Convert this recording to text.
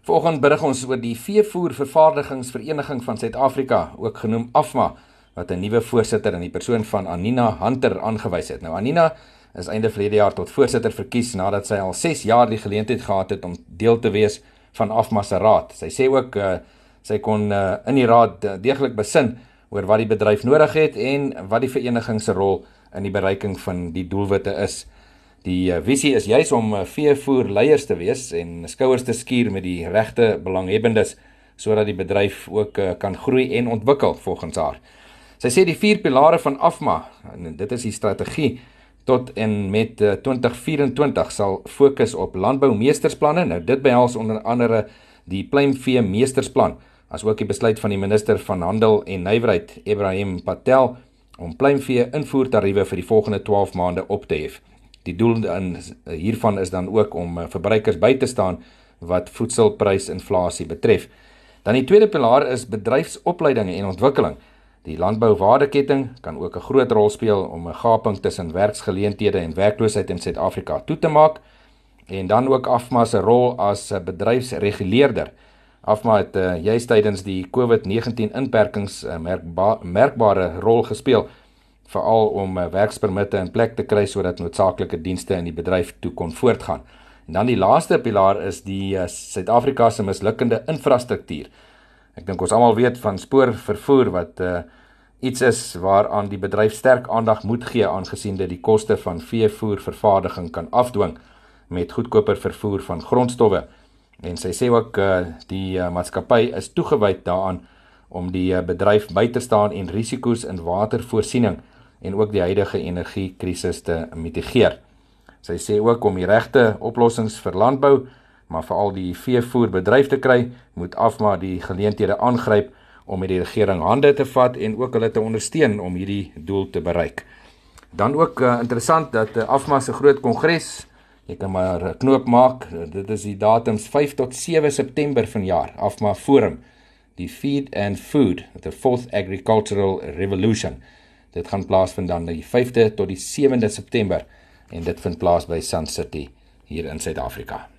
Vanoggend berig ons oor die Veevoervervaardigingsvereniging van Suid-Afrika, ook genoem AFMA, wat 'n nuwe voorsitter in die persoon van Anina Hunter aangewys het. Nou Anina is einde verlede jaar tot voorsitter verkies nadat sy al 6 jaar die geleentheid gehad het om deel te wees van AFMA se raad. Sy sê ook sy kon in die raad deeglik besin oor wat die bedryf nodig het en wat die vereniging se rol in die bereiking van die doelwitte is. Die visie is juis om veevoerleiers te wees en skouers te skuur met die regte belanghebbendes, sodat die bedryf ook kan groei en ontwikkel volgens haar. Sy sê die 4 pilare van AFMA, en dit is die strategie, tot en met 2024 sal fokus op landboumeestersplanne. Nou dit behels onder andere die pluimvee meestersplan, as ook die besluit van die minister van Handel en Nywerheid, Ebrahim Patel, om pluimvee invoertariewe vir die volgende 12 maande op te hef. Die doel hiervan is dan ook om verbruikers by te staan wat voedselprysinflasie betref. Dan die tweede pilaar is bedryfsopleiding en ontwikkeling. Die landbouwaardeketting kan ook 'n groot rol speel om 'n gaping tussen werksgeleenthede en werkloosheid in Suid-Afrika toe te maak. En dan ook AFMA se rol as bedryfsreguleerder. AFMA het juist tydens die COVID-19 inperkings 'n merkbare rol gespeel, veral om werkspermitte in plek te kry sodat noodsaaklike dienste in die bedryf toe kon voortgaan. En dan die laaste pilaar is die Suid-Afrika se mislukkende infrastruktuur. Ek dink ons almal weet van spoorvervoer wat iets is waaraan die bedryf sterk aandag moet gee, aangesien dit die koste van veevoervervaardiging kan afdwing met goedkoper vervoer van grondstowwe. En sy sê ook die maatskappy is toegewyd daaraan om die bedryf by te staan en risiko's in watervoorsiening en ook die huidige energiekrisis te mitigeer. Sy sê ook om die regte oplossings vir landbou, maar veral die veevoerbedryf te kry, moet AFMA die geleenthede aangryp om met die regering hande te vat en ook hulle te ondersteun om hierdie doel te bereik. Dan ook interessant dat AFMA se groot kongres, jy kan maar 'n knoop maak, dit is die datums 5 tot 7 September vanjaar, AFMA Forum, die Feed and Food, the 4th Agricultural Revolution. Dit gaan plaasvind dan die 5de tot die 7de September en dit vind plaas by Sun City hier in Suid-Afrika.